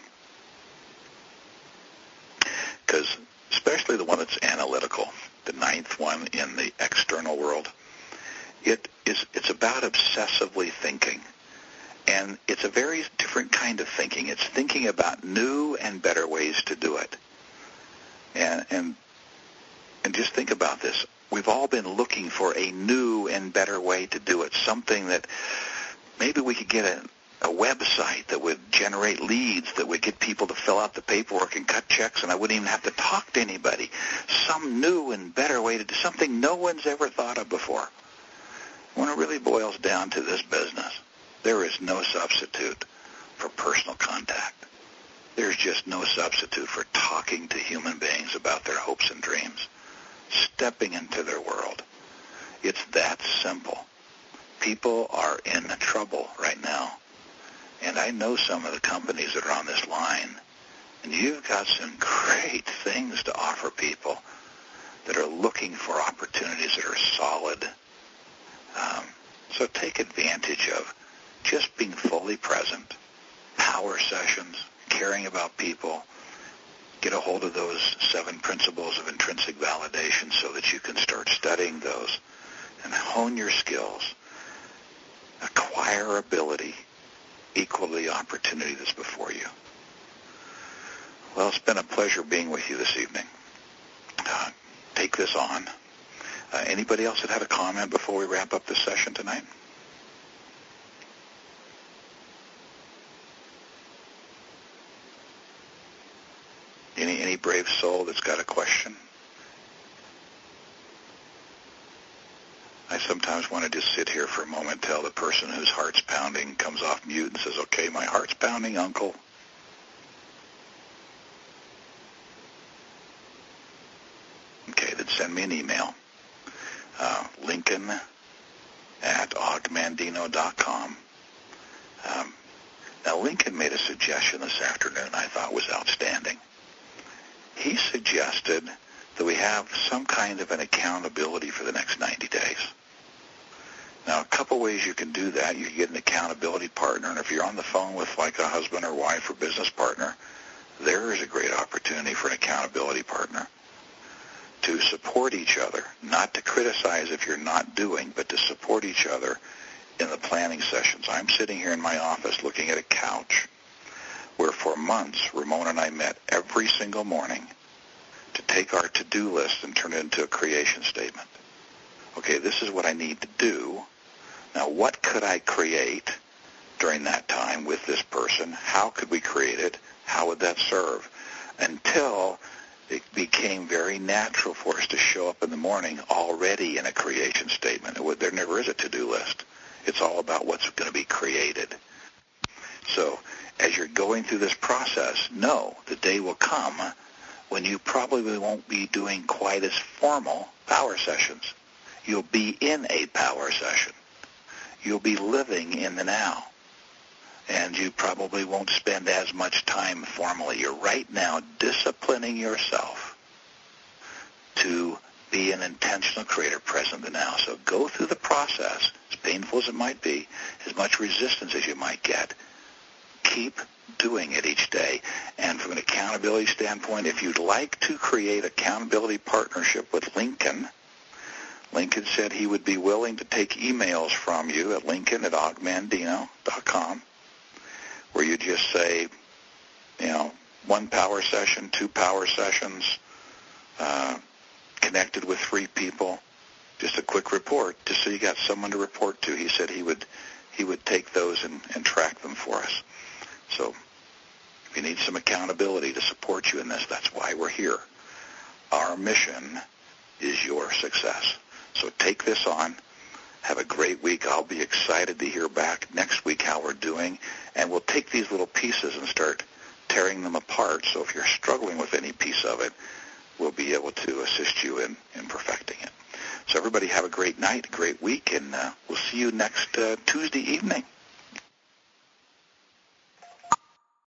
Because especially the one that's analytical, the ninth one in the external world, it is it's about obsessively thinking. And it's a very different kind of thinking. It's thinking about new and better ways to do it. And and and just think about this. We've all been looking for a new and better way to do it, something that maybe we could get a a website that would generate leads, that would get people to fill out the paperwork and cut checks, and I wouldn't even have to talk to anybody. Some new and better way to do something no one's ever thought of before. When it really boils down to this business, there is no substitute for personal contact. There's just no substitute for talking to human beings about their hopes and dreams, stepping into their world. It's that simple. People are in trouble right now. And I know some of the companies that are on this line, and you've got some great things to offer people that are looking for opportunities that are solid. Um, so take advantage of just being fully present, power sessions, caring about people. Get a hold of those seven principles of intrinsic validation so that you can start studying those and hone your skills, acquire ability, equal the opportunity that's before you. Well, it's been a pleasure being with you this evening. Uh, take this on. Uh, anybody else that had a comment before we wrap up this session tonight? Any any brave soul that's got a question? I sometimes want to just sit here for a moment, tell the person whose heart's pounding comes off mute and says, okay, my heart's pounding, uncle. Okay, then send me an email. Uh, Lincoln at augmandino dot com. Um, now, Lincoln made a suggestion this afternoon I thought was outstanding. He suggested that we have some kind of an accountability for the next ninety days. Now, a couple ways you can do that. You can get an accountability partner, and if you're on the phone with like a husband or wife or business partner, there is a great opportunity for an accountability partner to support each other, not to criticize if you're not doing, but to support each other in the planning sessions. I'm sitting here in my office looking at a couch where for months Ramona and I met every single morning to take our to-do list and turn it into a creation statement. Okay, this is what I need to do. Now, what could I create during that time with this person? How could we create it? How would that serve? Until it became very natural for us to show up in the morning already in a creation statement. It would, there never is a to-do list. It's all about what's going to be created. So as you're going through this process, know the day will come when you probably won't be doing quite as formal power sessions. You'll be in a power session. You'll be living in the now. And you probably won't spend as much time formally. You're right now disciplining yourself to be an intentional creator present in the now. So go through the process, as painful as it might be, as much resistance as you might get. Keep doing it each day. And from an accountability standpoint, if you'd like to create accountability partnership with Lincoln, Lincoln said he would be willing to take emails from you at lincoln at augmandino dot com, where you just say, you know, one power session, two power sessions, uh, connected with three people, just a quick report, just so you got someone to report to. He said he would he would take those and, and track them for us. So if you need some accountability to support you in this, that's why we're here. Our mission is your success. So take this on. Have a great week. I'll be excited to hear back next week how we're doing, and we'll take these little pieces and start tearing them apart. So if you're struggling with any piece of it, we'll be able to assist you in, in perfecting it. So everybody have a great night, a great week, and uh, we'll see you next uh, Tuesday evening.